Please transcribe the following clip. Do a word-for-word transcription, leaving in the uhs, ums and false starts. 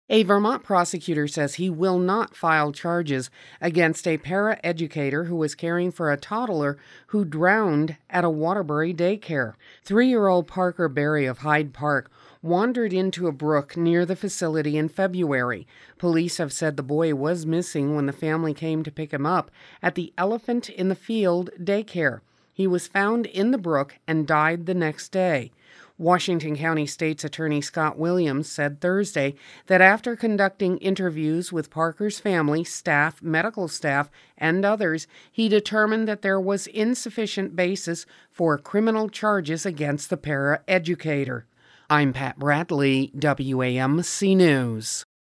A Vermont prosecutor says he will not file charges against a para-educator who was caring for a toddler who drowned at a Waterbury daycare. Three-year-old Parker Berry of Hyde Park wandered into a brook near the facility in February. Police have said the boy was missing when the family came to pick him up at the Elephant in the Field daycare. He was found in the brook and died the next day. Washington County State's Attorney Scott Williams said Thursday that after conducting interviews with Parker's family, staff, medical staff, and others, he determined that there was insufficient basis for criminal charges against the para-educator. I'm Pat Bradley, W A M C News.